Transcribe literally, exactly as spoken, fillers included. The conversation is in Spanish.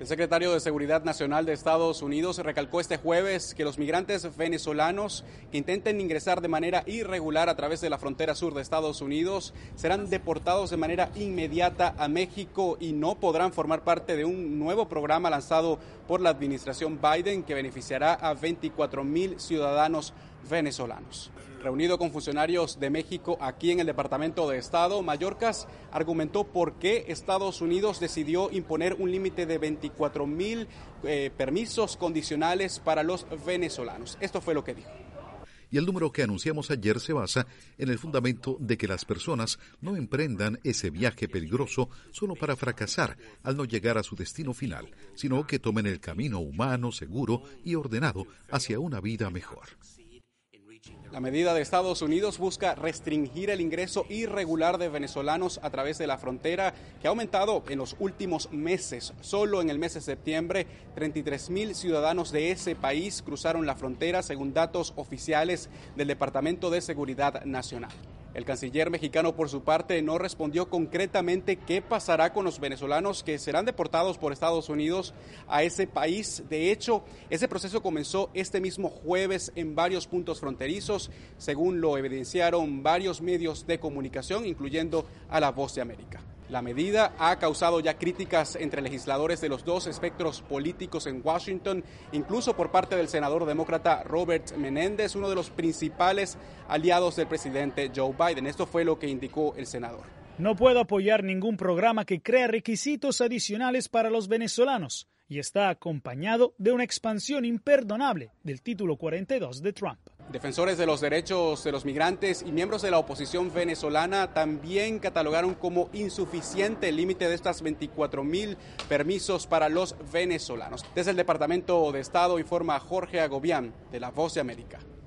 El secretario de Seguridad Nacional de Estados Unidos recalcó este jueves que los migrantes venezolanos que intenten ingresar de manera irregular a través de la frontera sur de Estados Unidos serán deportados de manera inmediata a México y no podrán formar parte de un nuevo programa lanzado por la administración Biden que beneficiará a veinticuatro mil ciudadanos venezolanos. Reunido con funcionarios de México aquí en el Departamento de Estado, Mayorkas argumentó por qué Estados Unidos decidió imponer un límite de veinticuatro mil eh, permisos condicionales para los venezolanos. Esto fue lo que dijo. Y el número que anunciamos ayer se basa en el fundamento de que las personas no emprendan ese viaje peligroso solo para fracasar al no llegar a su destino final, sino que tomen el camino humano, seguro y ordenado hacia una vida mejor. La medida de Estados Unidos busca restringir el ingreso irregular de venezolanos a través de la frontera, que ha aumentado en los últimos meses. Solo en el mes de septiembre, treinta y tres mil ciudadanos de ese país cruzaron la frontera, según datos oficiales del Departamento de Seguridad Nacional. El canciller mexicano, por su parte, no respondió concretamente qué pasará con los venezolanos que serán deportados por Estados Unidos a ese país. De hecho, ese proceso comenzó este mismo jueves en varios puntos fronterizos, según lo evidenciaron varios medios de comunicación, incluyendo a La Voz de América. La medida ha causado ya críticas entre legisladores de los dos espectros políticos en Washington, incluso por parte del senador demócrata Robert Menéndez, uno de los principales aliados del presidente Joe Biden. Esto fue lo que indicó el senador. No puedo apoyar ningún programa que crea requisitos adicionales para los venezolanos y está acompañado de una expansión imperdonable del título cuarenta y dos de Trump. Defensores de los derechos de los migrantes y miembros de la oposición venezolana también catalogaron como insuficiente el límite de estas veinticuatro mil permisos para los venezolanos. Desde el Departamento de Estado informa Jorge Agobián, de La Voz de América.